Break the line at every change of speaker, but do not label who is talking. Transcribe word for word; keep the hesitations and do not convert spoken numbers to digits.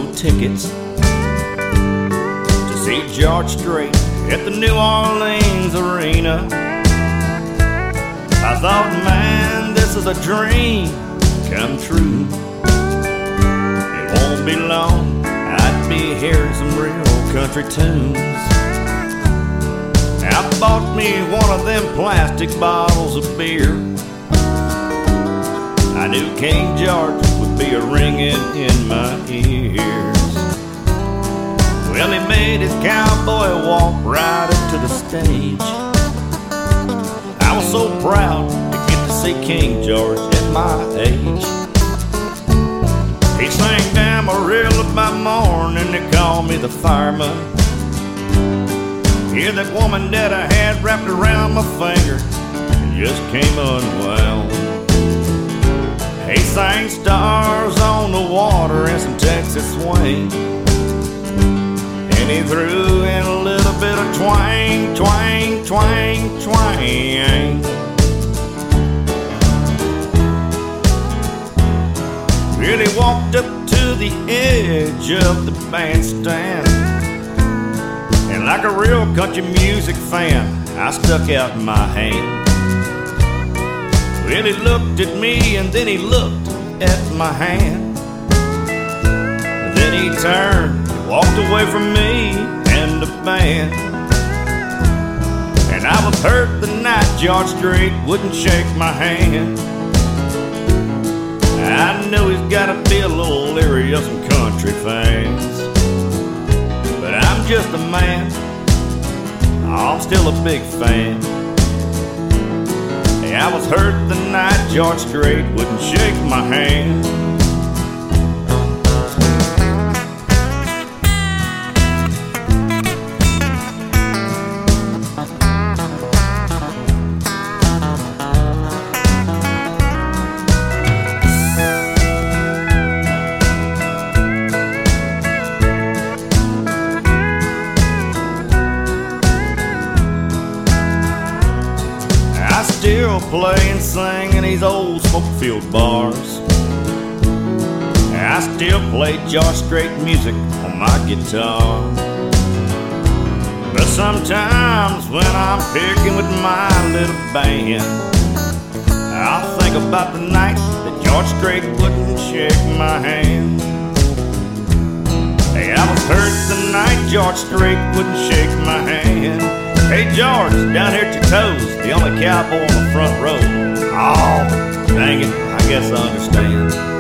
sold tickets to see George Strait at the New Orleans Arena. I thought, man, this is a dream come true. It won't be long, I'd be hearing some real country tunes. I bought me one of them plastic bottles of beer. I knew King George would be a-ringing in my ears. Well, he made his cowboy walk right up to the stage. I was so proud to get to see King George at my age. He sang Amarillo by morning, they called me the fireman. Yeah, that woman that I had wrapped around my finger just came unwound. He sang Stars on the Water and some Texas swing, and he threw in a little bit of twang, twang, twang, twang. Well, he walked up to the edge of the bandstand, and like a real country music fan, I stuck out my hand. Well, he looked at me and then he looked at my hand. And then he turned and walked away from me and the band. And I was hurt the night George Strait wouldn't shake my hand. I know he's gotta be a little leery of some country fans, but I'm just a man, I'm still a big fan. Hey, I was hurt the night George Strait wouldn't shake my hand. Still play and sing in these old smoke-filled bars. I still play George Strait music on my guitar. But sometimes when I'm picking with my little band, I'll think about the night that George Strait wouldn't shake my hand. Hey, I was hurt the night George Strait wouldn't shake my hand. Hey George, down here at your toes, the only cowboy on the front row. Oh, dang it, I guess I understand.